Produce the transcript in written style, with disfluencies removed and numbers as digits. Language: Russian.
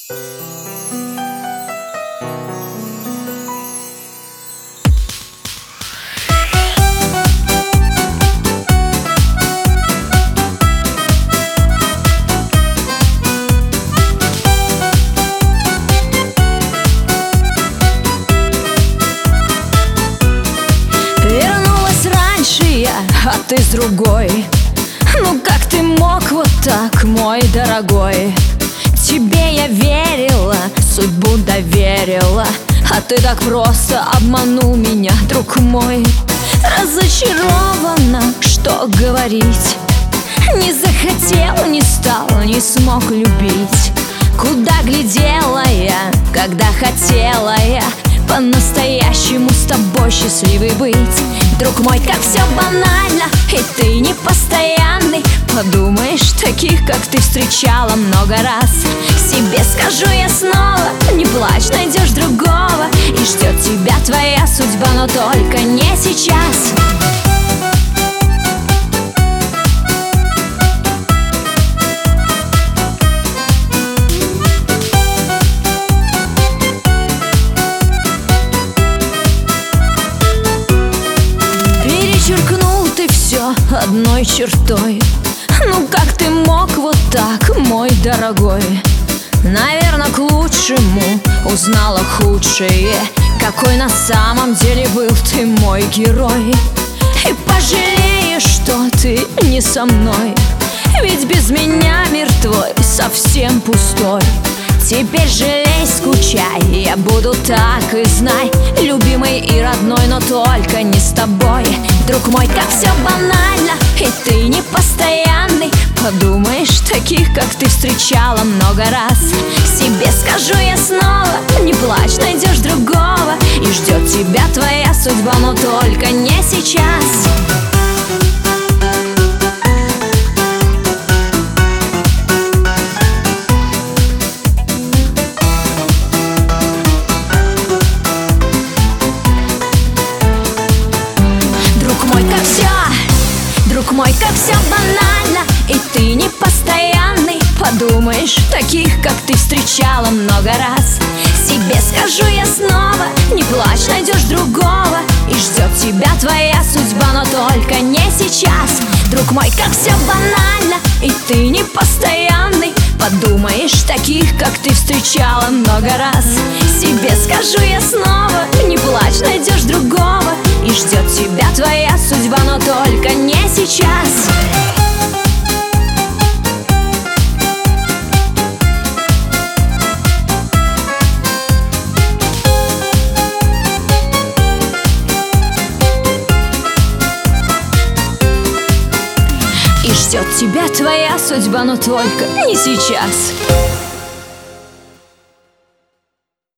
Вернулась раньше я, а ты с другой. Ну как ты мог вот так, мой дорогой? Тебе я верила, судьбу доверила, а ты так просто обманул меня, друг мой. Разочарована, что говорить. Не захотел, не стал, не смог любить. Куда глядела я, когда хотела я по-настоящему с тобой счастливой быть? Друг мой, как все банально, и ты не постоянный. Подумаешь, таких, как ты, встречала много раз. Себе скажу я снова: не плачь, найдешь другого, и ждет тебя твоя судьба, но только не сейчас. Перечеркнул ты все одной чертой. Ну как ты мог вот так, мой дорогой? Наверное, к лучшему узнала худшее, какой на самом деле был ты мой герой. И пожалеешь, что ты не со мной, ведь без меня мир твой совсем пустой. Теперь жалей, скучай, я буду так и знай, любимый и родной, но только не с тобой. Друг мой, как все банально, и ты не постоянный. Подумаешь, таких, как ты, встречала много раз. Себе скажу я снова: не плачь, найдешь другого, и ждет тебя твоя судьба, но только не сейчас. Друг мой, как все банально, и ты не постоянный. Подумаешь, таких, как ты, встречала много раз. Себе скажу я снова: не плачь, найдешь другого, и ждет тебя твоя судьба, но только не сейчас. Друг мой, как все банально, и ты не постоянный. Подумаешь, таких, как ты, встречала много раз. Себе скажу я снова: не плачь, найдешь другого, и ждет тебя твоя судьба, но только не сейчас. И ждет тебя твоя судьба, но только не сейчас.